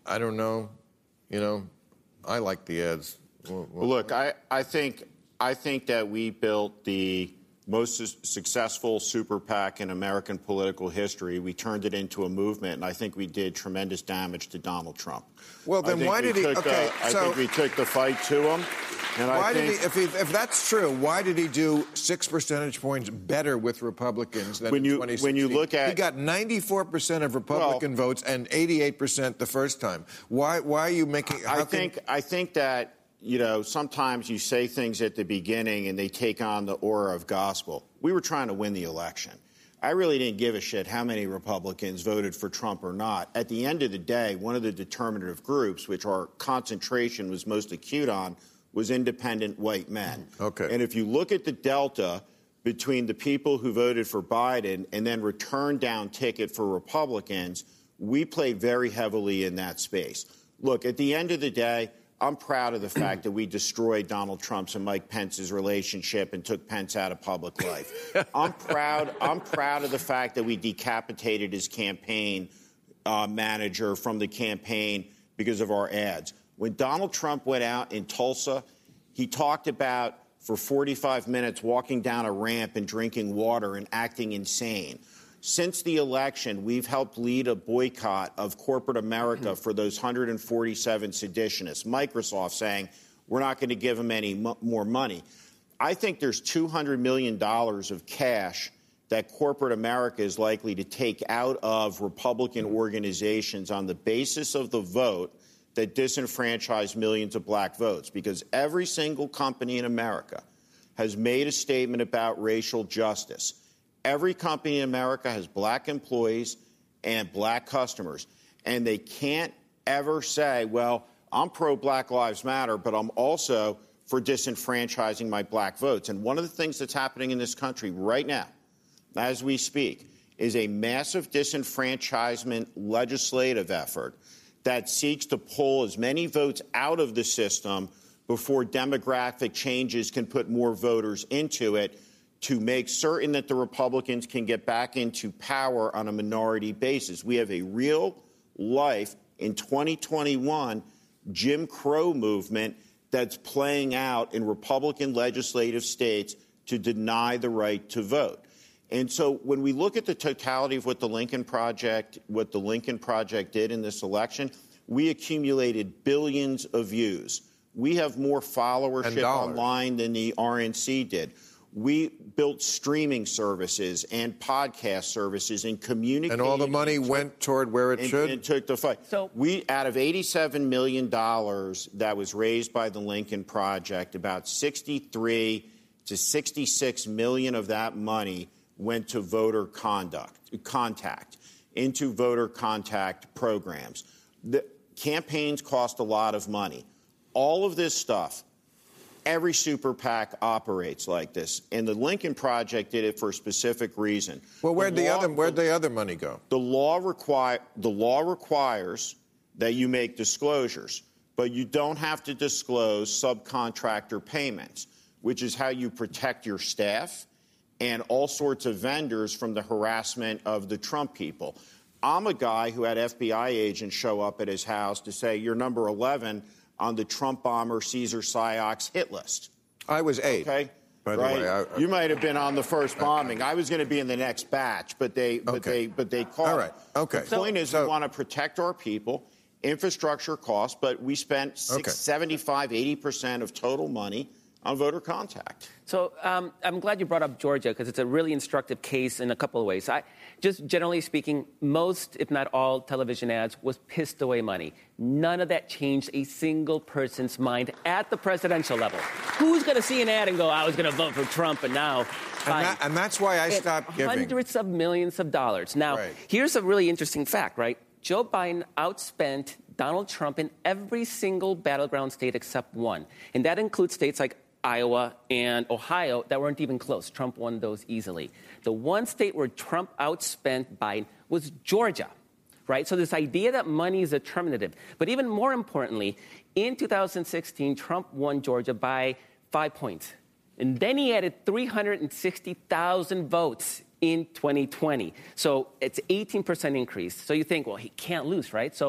I don't know. You know, I like the ads. Well, well, look, I, I think I think that we built the most su- successful super PAC in American political history. We turned it into a movement, and I think we did tremendous damage to Donald Trump. Well, then why did he? Took, Okay, uh, so I think we took the fight to him. And why I think, did he? If, he? if that's true, why did he do six percentage points better with Republicans than when you, in twenty sixteen? When you look at, he got ninety-four percent of Republican well, votes and eighty-eight percent the first time. Why? Why are you making? How I think. Can, I think that you know sometimes you say things at the beginning and they take on the aura of gospel. We were trying to win the election. I really didn't give a shit how many Republicans voted for Trump or not. At the end of the day, one of the determinative groups, which our concentration was most acute on, was independent white men. Okay. And if you look at the delta between the people who voted for Biden and then returned down ticket for Republicans, we played very heavily in that space. Look, at the end of the day, I'm proud of the fact that we destroyed Donald Trump's and Mike Pence's relationship and took Pence out of public life. I'm proud. I'm proud of the fact that we decapitated his campaign uh, manager from the campaign because of our ads. When Donald Trump went out in Tulsa, he talked about for forty-five minutes walking down a ramp and drinking water and acting insane. Since the election, we've helped lead a boycott of corporate America for those one hundred forty-seven seditionists. Microsoft saying we're not going to give them any mo- more money. I think there's two hundred million dollars of cash that corporate America is likely to take out of Republican organizations on the basis of the vote that disenfranchised millions of black votes, because every single company in America has made a statement about racial justice. Every company in America has black employees and black customers, and they can't ever say, well, I'm pro-Black Lives Matter, but I'm also for disenfranchising my black votes. And one of the things that's happening in this country right now, as we speak, is a massive disenfranchisement legislative effort that seeks to pull as many votes out of the system before demographic changes can put more voters into it, to make certain that the Republicans can get back into power on a minority basis. We have a real life in twenty twenty-one Jim Crow movement that's playing out in Republican legislative states to deny the right to vote. And so when we look at the totality of what the Lincoln Project, what the Lincoln Project did in this election, we accumulated billions of views. We have more followership online than the R N C did. We built streaming services and podcast services and communication. And all the money and went toward where it and, should? And took the fight. So we, out of eighty-seven million dollars that was raised by the Lincoln Project, about sixty-three to sixty-six million of that money went to voter conduct, contact, into voter contact programs. The campaigns cost a lot of money. All of this stuff, every super PAC operates like this, and the Lincoln Project did it for a specific reason. Well, where'd the, the law, other where'd the other money go? The law require the law requires that you make disclosures, but you don't have to disclose subcontractor payments, which is how you protect your staff and all sorts of vendors from the harassment of the Trump people. I'm a guy who had F B I agents show up at his house to say, you're number eleven on the Trump bomber Cesar Sayocs hit list. I was eight. Okay. By the right? way, I, I, you might have been on the first bombing. I was going to be in the next batch, but they, but okay. they, but they called. All right. Okay. The point is, so, we want to protect our people, infrastructure costs, but we spent six, okay. seventy-five, eighty percent of total money on voter contact. So um, I'm glad you brought up Georgia, because it's a really instructive case in a couple of ways. I, just generally speaking, most, if not all, television ads was pissed away money. None of that changed a single person's mind at the presidential level. Who's going to see an ad and go, I was going to vote for Trump, and now... And, that, and that's why I stopped giving. Hundreds of millions of dollars. Now, right. Here's a really interesting fact, right? Joe Biden outspent Donald Trump in every single battleground state except one. And that includes states like Iowa and Ohio that weren't even close. Trump won those easily. The one state where Trump outspent Biden was Georgia, right? So this idea that money is determinative. But even more importantly, in two thousand sixteen, Trump won Georgia by five points. And then he added three hundred sixty thousand votes in twenty twenty. So it's eighteen percent increase. So you think, well, he can't lose, right? So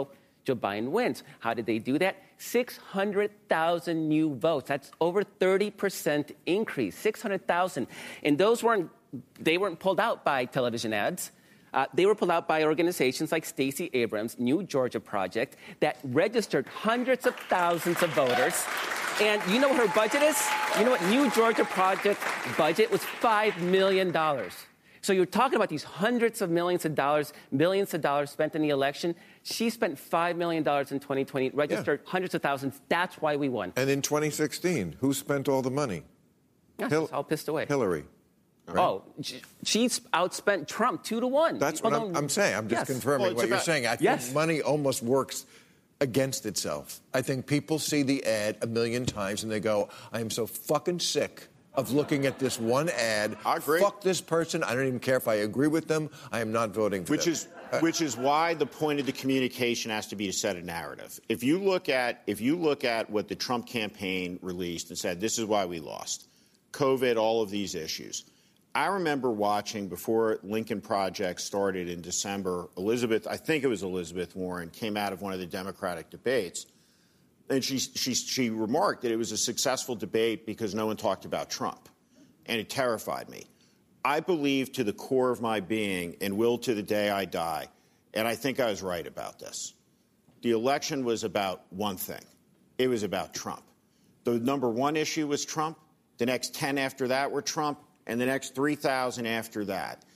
Joe Biden wins. How did they do that? six hundred thousand new votes. That's over thirty percent increase, six hundred thousand. And those weren't, they weren't pulled out by television ads. Uh, they were pulled out by organizations like Stacey Abrams' New Georgia Project that registered hundreds of thousands of voters. And you know what her budget is? You know what New Georgia Project budget was? five million dollars. So you're talking about these hundreds of millions of dollars, millions of dollars spent in the election. She spent five million dollars in twenty twenty, registered yeah. hundreds of thousands. That's why we won. And in twenty sixteen, who spent all the money? Yeah, Hil- all pissed away. Hillary. Right? Oh, she's outspent Trump two to one. That's People what I'm, I'm saying. I'm just yes. confirming well, what about, you're saying. I think yes. money almost works against itself. I think people see the ad a million times and they go, I am so fucking sick of looking at this one ad. I agree. Fuck this person. I don't even care if I agree with them. I am not voting for which them. Is, uh, which is why the point of the communication has to be to set a narrative. If you look at if you look at what the Trump campaign released and said, this is why we lost, COVID, all of these issues. I remember watching before Lincoln Project started in December, Elizabeth, I think it was Elizabeth Warren, came out of one of the Democratic debates. And she, she, she remarked that it was a successful debate because no one talked about Trump. And it terrified me. I believe to the core of my being and will to the day I die, and I think I was right about this. The election was about one thing. It was about Trump. The number one issue was Trump. The next ten after that were Trump. And the next three thousand after that.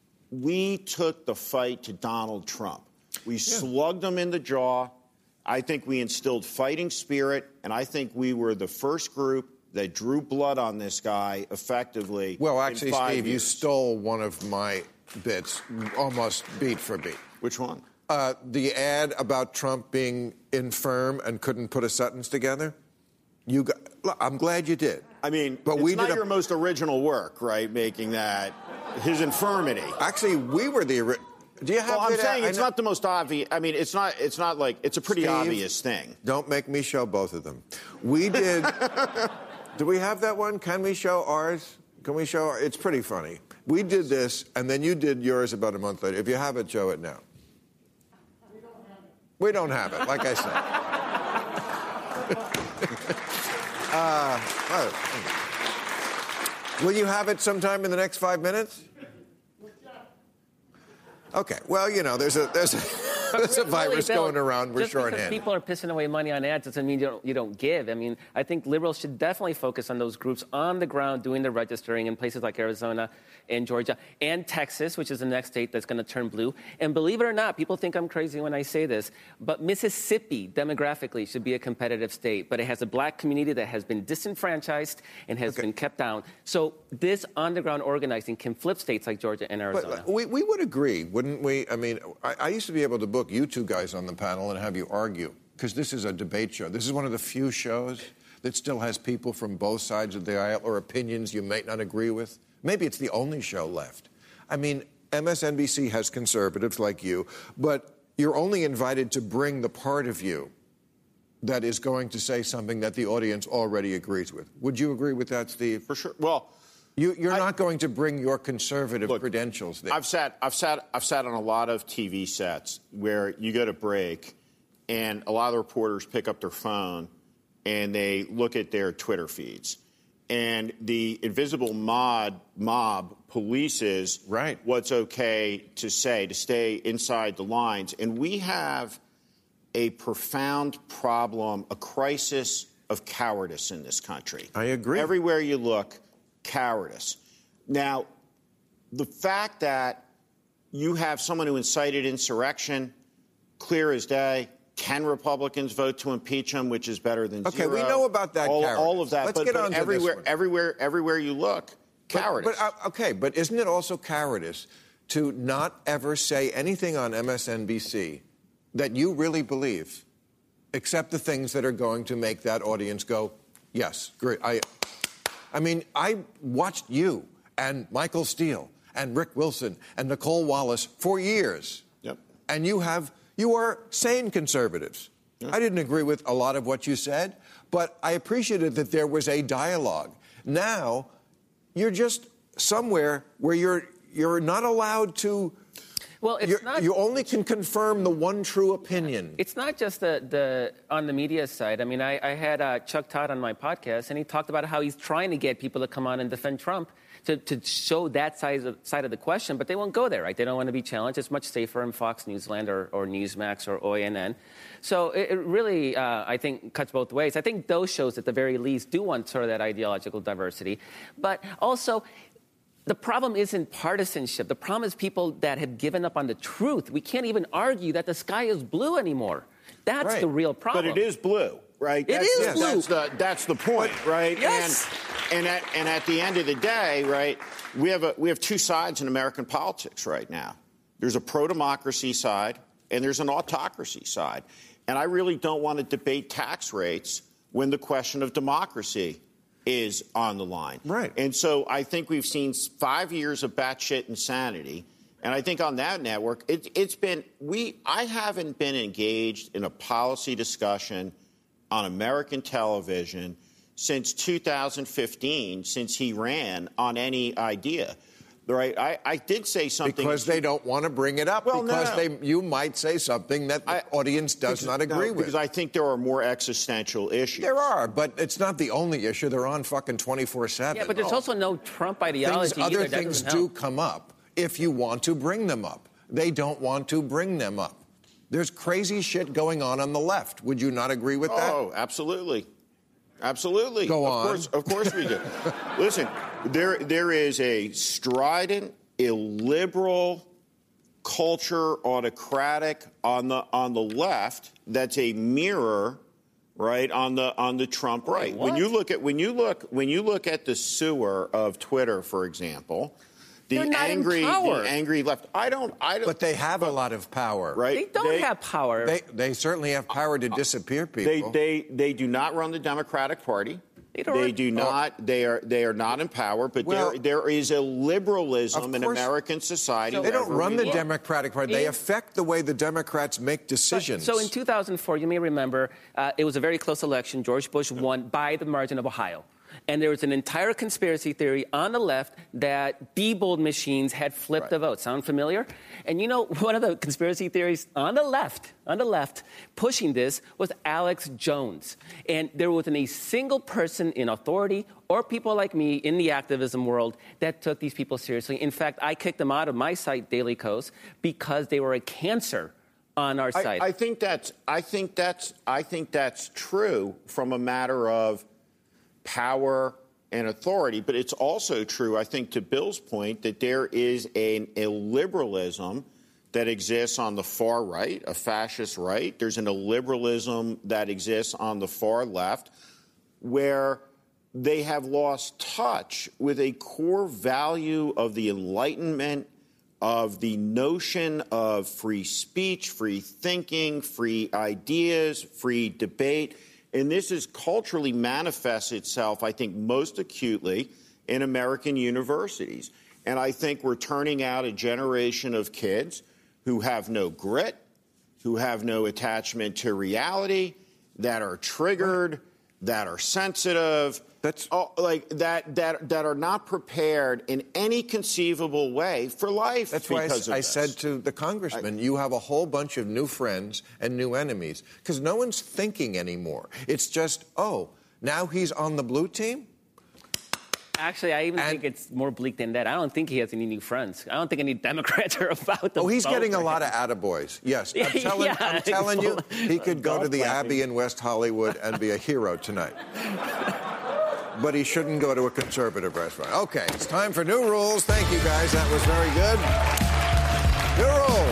We took the fight to Donald Trump. We yeah. slugged him in the jaw. I think we instilled fighting spirit, and I think we were the first group that drew blood on this guy effectively. Well, actually, in five Steve, years. you stole one of my bits, almost beat for beat. Which one? Uh, the ad about Trump being infirm and couldn't put a sentence together. You got, look, I'm glad you did. I mean, but it's we not did your a, most original work, right, making that his infirmity. Actually, we were the original. Do you have well, I'm it, saying I it's know. not the most obvious. I mean, it's not. It's not like it's a pretty Steve, obvious thing. Don't make me show both of them. We did. Do we have that one? Can we show ours? Can we show? Our, it's pretty funny. We did this, and then you did yours about a month later. If you have it, show it now. We don't have it. Like I said. uh, oh. Will you have it sometime in the next five minutes? Okay. Well, you know, there's a there's a, there's a virus really going around. We're just shorthanded. Because people are pissing away money on ads doesn't mean you don't, you don't give. I mean, I think liberals should definitely focus on those groups on the ground doing the registering in places like Arizona and Georgia and Texas, which is the next state that's going to turn blue. And believe it or not, people think I'm crazy when I say this, but Mississippi demographically should be a competitive state, but it has a black community that has been disenfranchised and has okay. been kept down. So this on-the-ground organizing can flip states like Georgia and Arizona. But we, we would agree, wouldn't we? I mean, I, I used to be able to book you two guys on the panel and have you argue, because this is a debate show. This is one of the few shows that still has people from both sides of the aisle or opinions you might not agree with. Maybe it's the only show left. I mean, M S N B C has conservatives like you, but you're only invited to bring the part of you that is going to say something that the audience already agrees with. Would you agree with that, Steve? For sure. Well, you, you're I, not going to bring your conservative look, credentials there. I've sat, I've sat, I've sat on a lot of T V sets where you go to break, and a lot of the reporters pick up their phone and they look at their Twitter feeds. And the invisible mob, mob polices right. what's okay to say, to stay inside the lines. And we have a profound problem, a crisis of cowardice in this country. I agree. Everywhere you look, cowardice. Now, the fact that you have someone who incited insurrection, clear as day, ten Republicans vote to impeach him, which is better than okay, zero. Okay, we know about that. All, all of that. Let's but, get but on to everywhere, this one. everywhere, everywhere you look, cowardice. But, but uh, okay, but isn't it also cowardice to not ever say anything on M S N B C that you really believe, except the things that are going to make that audience go, yes, great. I, I mean, I watched you and Michael Steele and Rick Wilson and Nicole Wallace for years. Yep. And you have, you are sane conservatives. Yep. I didn't agree with a lot of what you said, but I appreciated that there was a dialogue. Now, you're just somewhere where you're you're not allowed to Well, it's You're, not. You only can confirm the one true opinion. It's not just the, the on the media side. I mean, I, I had uh, Chuck Todd on my podcast, and he talked about how he's trying to get people to come on and defend Trump to, to show that side of, side of the question, but they won't go there, right? They don't want to be challenged. It's much safer in Fox Newsland or, or Newsmax or O A N N. So it, it really, uh, I think, cuts both ways. I think those shows, at the very least, do want sort of that ideological diversity. But also, the problem isn't partisanship. The problem is people that have given up on the truth. We can't even argue that the sky is blue anymore. That's right. the real problem. But it is blue, right? It that's, is yes. blue. That's the, that's the point, right? Yes. And, and, at, and at the end of the day, right, we have, a, we have two sides in American politics right now. There's a pro-democracy side, and there's an autocracy side. And I really don't want to debate tax rates when the question of democracy is on the line. Right. And so I think we've seen five years of batshit insanity. And I think on that network, it, it's been, we, I haven't been engaged in a policy discussion on American television since two thousand fifteen, since he ran on any idea. Right? I, I did say something. Because they don't want to bring it up. Well, because no, no. they, you might say something that the I, audience does because, not agree no, with. Because I think there are more existential issues. There are, but it's not the only issue. They're on fucking twenty-four seven. Yeah, but there's oh. also no Trump ideology things, Other either. That things doesn't do help. come up if you want to bring them up. They don't want to bring them up. There's crazy shit going on on the left. Would you not agree with that? Oh, absolutely. Absolutely. Go of on. Course, of course we do. Listen, there there is a strident, illiberal culture, autocratic on the on the left that's a mirror, right, on the on the Trump right. Wait, when what? you look at when you look when you look at the sewer of Twitter, for example, the They're not angry in power. the angry left. I don't I don't But they have a lot of power. right. They don't have power. They, they certainly have power to disappear They people. they they do not run the Democratic Party. They don't They run- do not. They are. They are not in power. But Well, there, there is a liberalism of in course- American society. They don't wherever run we the look. Democratic Party. They In- affect the way the Democrats make decisions. So in two thousand four, you may remember, uh, it was a very close election. George Bush won by the margin of Ohio. And there was an entire conspiracy theory on the left that Diebold machines had flipped Right. the vote. Sound familiar? And you know, one of the conspiracy theories on the left, on the left, pushing this was Alex Jones. And there wasn't a single person in authority or people like me in the activism world that took these people seriously. In fact, I kicked them out of my site, Daily Kos, because they were a cancer on our site. I, I think that's. I think that's. I think that's true from a matter of power and authority. But it's also true, I think, to Bill's point, that there is an illiberalism that exists on the far right, a fascist right. There's an illiberalism that exists on the far left, where they have lost touch with a core value of the Enlightenment, of the notion of free speech, free thinking, free ideas, free debate. And this has culturally manifests itself, I think, most acutely in American universities. And I think we're turning out a generation of kids who have no grit, who have no attachment to reality, that are triggered, that are sensitive, That's oh, like that that that are not prepared in any conceivable way for life. That's why I, because of I this. said to the congressman, you have a whole bunch of new friends and new enemies, because no one's thinking anymore. It's just, oh, now he's on the blue team? Actually, I even And- think it's more bleak than that. I don't think he has any new friends. I don't think any Democrats are about to Oh, he's vote getting a for lot him. of attaboys. Yes, I'm Yeah, telling, yeah, I'm telling you, he could go to the golf Abbey in West Hollywood and be a hero tonight. But he shouldn't go to a conservative restaurant. Okay, it's time for new rules. Thank you, guys. That was very good. New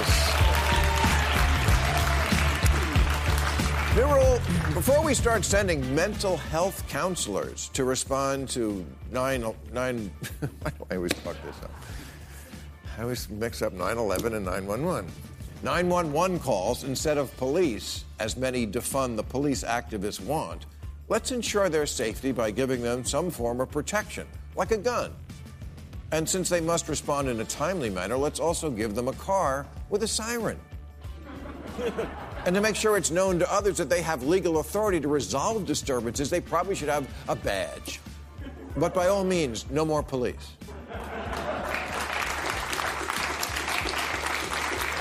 rules. New rule. Before we start sending mental health counselors to respond to nine nine, why do I always fuck this up? I always mix up nine eleven and nine one one. nine one one calls instead of police, as many defund the police activists want. Let's ensure their safety by giving them some form of protection, like a gun. And since they must respond in a timely manner, let's also give them a car with a siren. And to make sure it's known to others that they have legal authority to resolve disturbances, they probably should have a badge. But by all means, no more police.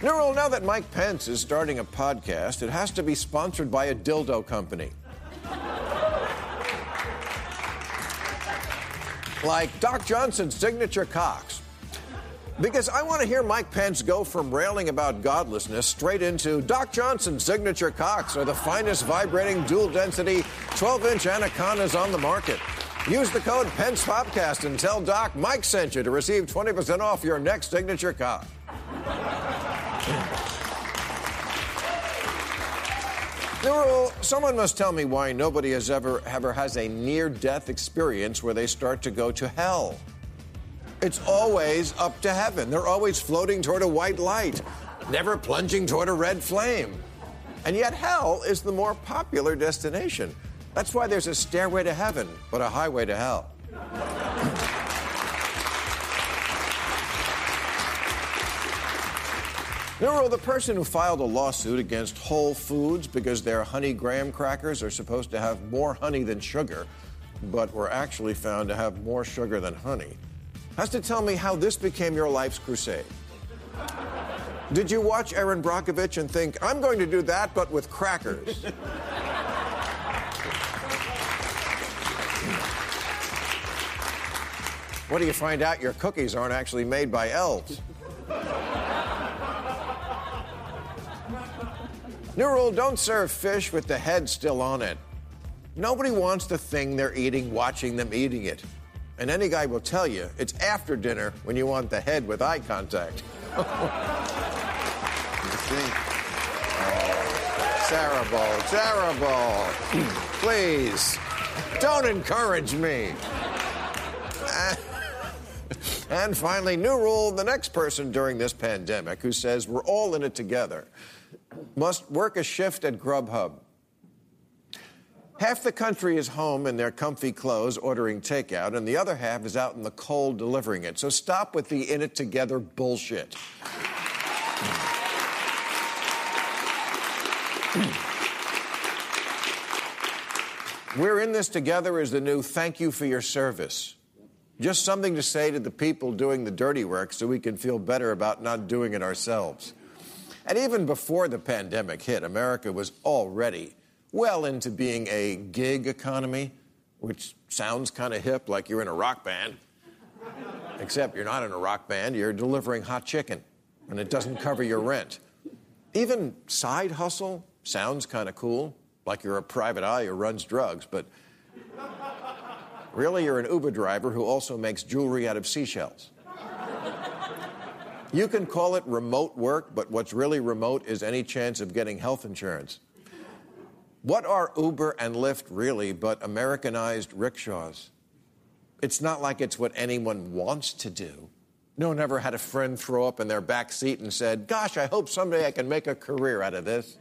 Newell, now that Mike Pence is starting a podcast, it has to be sponsored by a dildo company. Like Doc Johnson's Signature Cocks. Because I want to hear Mike Pence go from railing about godlessness straight into Doc Johnson's Signature Cocks are the finest vibrating dual-density twelve-inch anacondas on the market. Use the code PencePopcast and tell Doc Mike sent you to receive twenty percent off your next Signature Cock. Newell, someone must tell me why nobody has ever, ever has a near-death experience where they start to go to hell. It's always up to heaven. They're always floating toward a white light, never plunging toward a red flame. And yet hell is the more popular destination. That's why there's a stairway to heaven, but a highway to hell. Newell, the person who filed a lawsuit against Whole Foods because their honey graham crackers are supposed to have more honey than sugar, but were actually found to have more sugar than honey, has to tell me how this became your life's crusade. Did you watch Erin Brockovich and think, I'm going to do that, but with crackers? What do you find out? Your cookies aren't actually made by elves. New rule, don't serve fish with the head still on it. Nobody wants the thing they're eating watching them eating it. And any guy will tell you it's after dinner when you want the head with eye contact. You see? Oh, terrible, terrible. Please, don't encourage me. And finally, new rule, the next person during this pandemic who says we're all in it together must work a shift at Grubhub. Half the country is home in their comfy clothes ordering takeout, and the other half is out in the cold delivering it. So stop with the in it together bullshit. We're in this together is the new thank you for your service. Just something to say to the people doing the dirty work so we can feel better about not doing it ourselves. And even before the pandemic hit, America was already well into being a gig economy, which sounds kind of hip, like you're in a rock band. Except you're not in a rock band, you're delivering hot chicken, and it doesn't cover your rent. Even side hustle sounds kind of cool, like you're a private eye who runs drugs, but really you're an Uber driver who also makes jewelry out of seashells. You can call it remote work, but what's really remote is any chance of getting health insurance. What are Uber and Lyft really but Americanized rickshaws? It's not like it's what anyone wants to do. No one ever had a friend throw up in their back seat and said, gosh, I hope someday I can make a career out of this.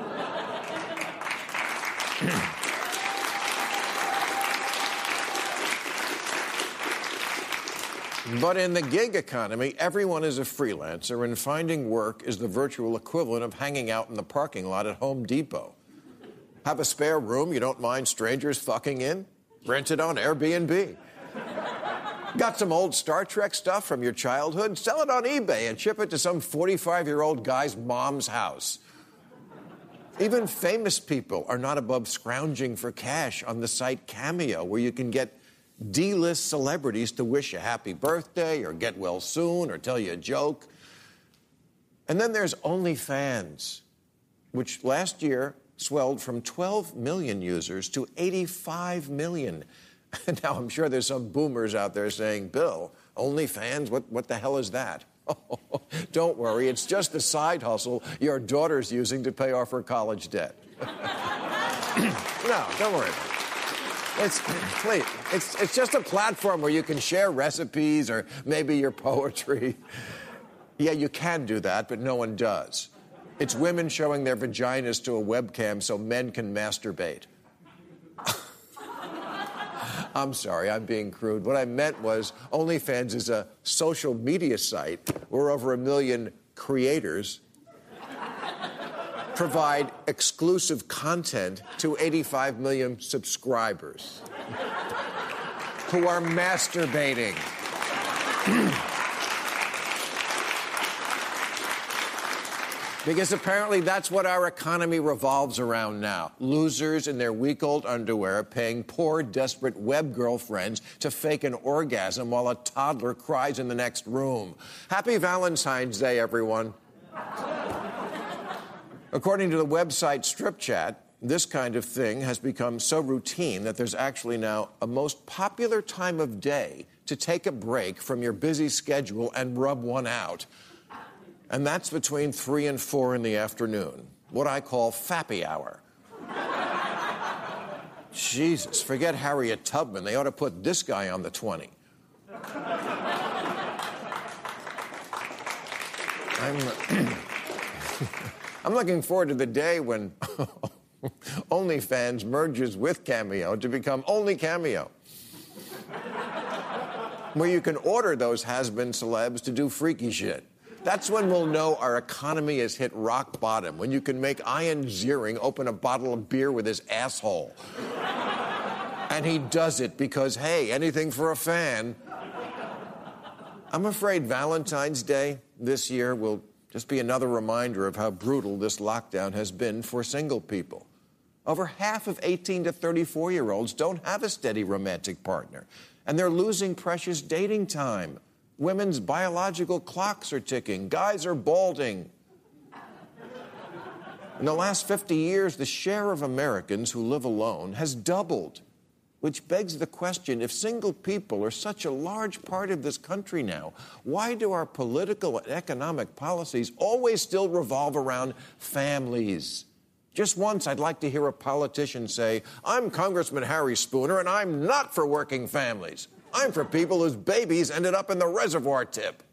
But in the gig economy, everyone is a freelancer, and finding work is the virtual equivalent of hanging out in the parking lot at Home Depot. Have a spare room you don't mind strangers fucking in? Rent it on Airbnb. Got some old Star Trek stuff from your childhood? Sell it on eBay and ship it to some forty-five-year-old guy's mom's house. Even famous people are not above scrounging for cash on the site Cameo, where you can get D-list celebrities to wish you happy birthday or get well soon or tell you a joke. And then there's OnlyFans, which last year swelled from twelve million users to eighty-five million. And now I'm sure there's some boomers out there saying, Bill, OnlyFans, what, what the hell is that? Oh, don't worry, it's just a side hustle your daughter's using to pay off her college debt. No, don't worry about it. It's, please, it's, it's just a platform where you can share recipes or maybe your poetry. Yeah, you can do that, but no one does. It's women showing their vaginas to a webcam so men can masturbate. I'm sorry, I'm being crude. What I meant was OnlyFans is a social media site where over a million creators provide exclusive content to eighty-five million subscribers who are masturbating. Because apparently that's what our economy revolves around now. Losers in their week-old underwear paying poor, desperate web girlfriends to fake an orgasm while a toddler cries in the next room. Happy Valentine's Day, everyone. According to the website Strip Chat, this kind of thing has become so routine that there's actually now a most popular time of day to take a break from your busy schedule and rub one out. And that's between three and four in the afternoon, what I call fappy hour. Jesus, forget Harriet Tubman. They ought to put this guy on the twenty. I'm, I'm looking forward to the day when OnlyFans merges with Cameo to become Only Cameo, where you can order those has-been celebs to do freaky shit. That's when we'll know our economy has hit rock bottom, when you can make Ian Ziering open a bottle of beer with his asshole. And he does it because, hey, anything for a fan. I'm afraid Valentine's Day this year will just be another reminder of how brutal this lockdown has been for single people. Over half of eighteen to thirty-four-year-olds don't have a steady romantic partner, and they're losing precious dating time. Women's biological clocks are ticking. Guys are balding. In the last fifty years, the share of Americans who live alone has doubled, which begs the question, if single people are such a large part of this country now, why do our political and economic policies always still revolve around families? Just once, I'd like to hear a politician say, I'm Congressman Harry Spooner, and I'm not for working families. I'm for people whose babies ended up in the reservoir tip.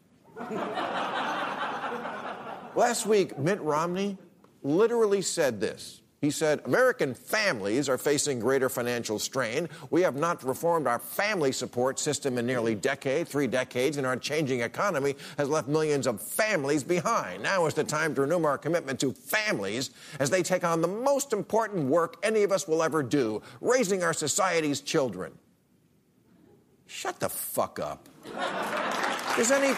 Last week, Mitt Romney literally said this. He said, American families are facing greater financial strain. We have not reformed our family support system in nearly a decade, three decades, and our changing economy has left millions of families behind. Now is the time to renew our commitment to families as they take on the most important work any of us will ever do, raising our society's children. Shut the fuck up. Does any...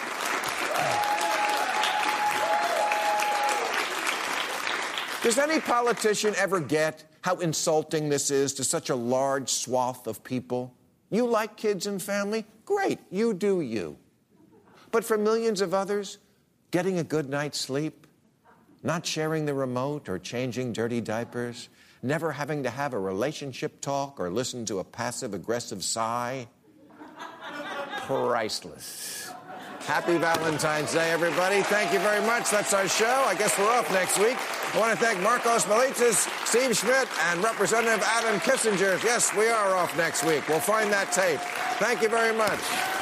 Does any politician ever get how insulting this is to such a large swath of people? You like kids and family? Great, you do you. But for millions of others, getting a good night's sleep, not sharing the remote or changing dirty diapers, never having to have a relationship talk or listen to a passive-aggressive sigh, priceless. Happy Valentine's Day, everybody. Thank you very much. That's our show. I guess we're off next week. I want to thank Marcos Malitzis, Steve Schmidt, and Representative Adam Kissinger. Yes, we are off next week. We'll find that tape. Thank you very much.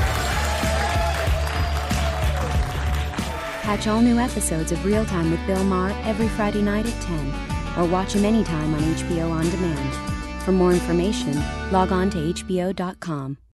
Catch all new episodes of Real Time with Bill Maher every Friday night at ten, or watch him anytime on H B O On Demand. For more information, log on to H B O dot com.